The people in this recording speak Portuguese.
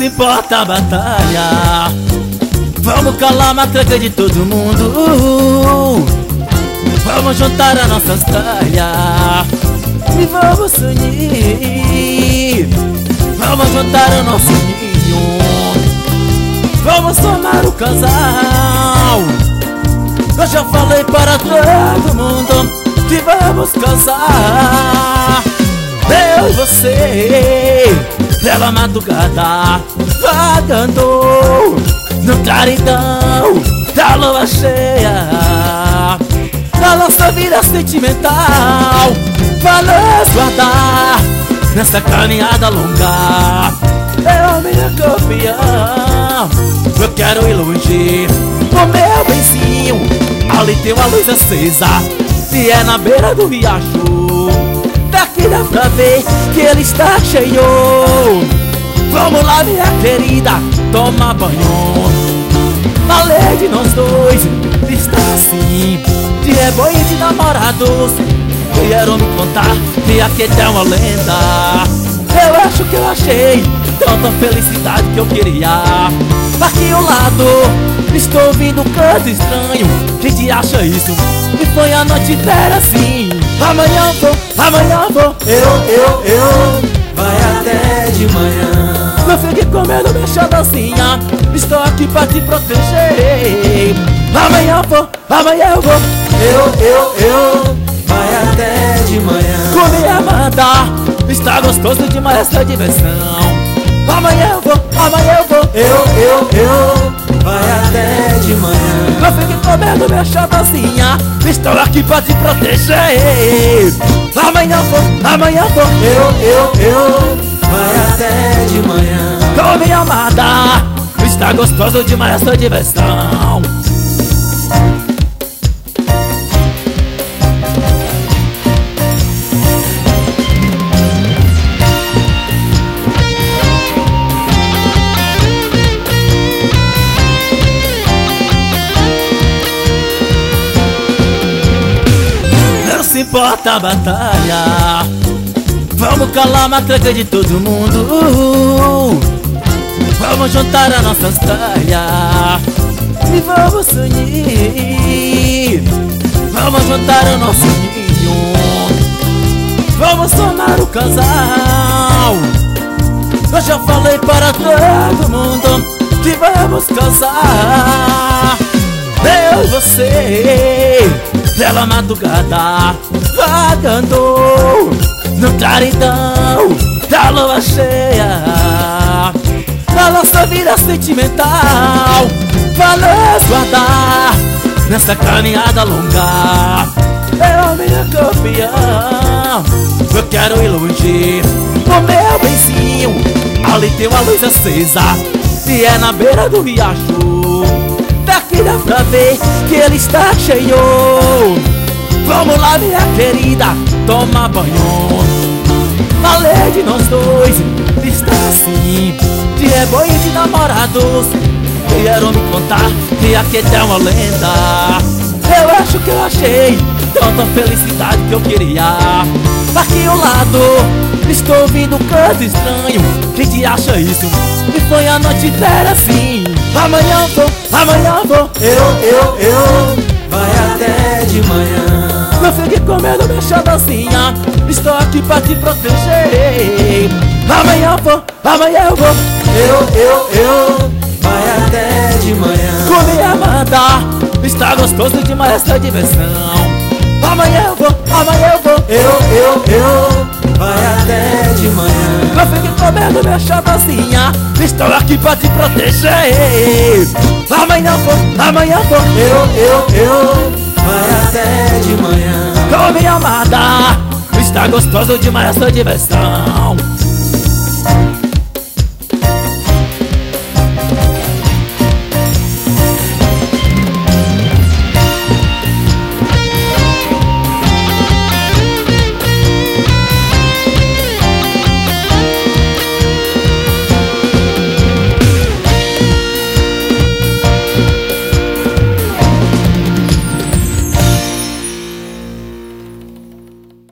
se importa a batalha. Vamos calar a matraca de todo mundo. Vamos juntar as nossas talhas e vamos se unir. Vamos juntar o nosso ninho. Vamos formar o casal. Eu já falei para todo mundo que vamos casar. Eu e você, pela madrugada, vagando no claridão da lua cheia, da nossa vida sentimental. Vamos guardar nessa caminhada longa. Eu, minha campeã, eu quero ir longe com meu benzinho. Ali tem uma luz acesa e é na beira do riacho. Daqui dá pra ver que ele está cheio. Vamos lá, minha querida, toma banho. A lei de nós dois está assim, de rebanho e de namorados. Vieram me contar que aqui tem uma lenda. Eu acho que eu achei tanta felicidade que eu queria. Aqui ao lado estou ouvindo um canto estranho. Quem acha isso? E foi a noite inteira assim. Amanhã vou, eu vai até de manhã. Não fique com medo, minha xarocinha, estou aqui pra te proteger. Amanhã eu vou, eu vai até de manhã. Com minha amada, está gostoso demais essa diversão. Amanhã eu vou, eu vai até de manhã. Não fique com medo, minha chavazinha, estou aqui pra te proteger. Amanhã vou, eu vai até de manhã. Com minha amada, está gostoso demais essa diversão. Não se importa a batalha. Vamos calar a matraca de todo mundo. Vamos juntar as nossas talhas e vamos se unir. Vamos juntar o nosso ninho. Vamos formar o casal. Eu já falei para todo mundo que vamos casar. Eu e você, pela madrugada, vagando no claridão da lua cheia, da nossa vida sentimental. Vamos guardar nessa caminhada longa. Eu, minha campeã, eu quero ir longe com meu benzinho. Ali tem uma luz acesa e é na beira do riacho. Daqui dá pra ver que ele está cheio. Vamos lá, minha querida, toma banho. A lei de nós dois está assim, de rebanho e de namorados. Vieram me contar que aqui tem uma lenda. Eu acho que eu achei tanta felicidade que eu queria. Aqui ao lado estou ouvindo um canto estranho. Quem acha isso? E foi a noite inteira assim. Amanhã vou, eu vai até de manhã. Não fique com medo, minha xarocinha, estou aqui pra te proteger. Amanhã eu vou, eu vai até de manhã. Com minha amada, está gostoso demais essa diversão. Amanhã eu vou, eu vai até de manhã. Não fique com medo, minha chavazinha, estou aqui pra te proteger. Amanhã vou, eu vai até de manhã. Com minha amada, está gostoso demais essa diversão.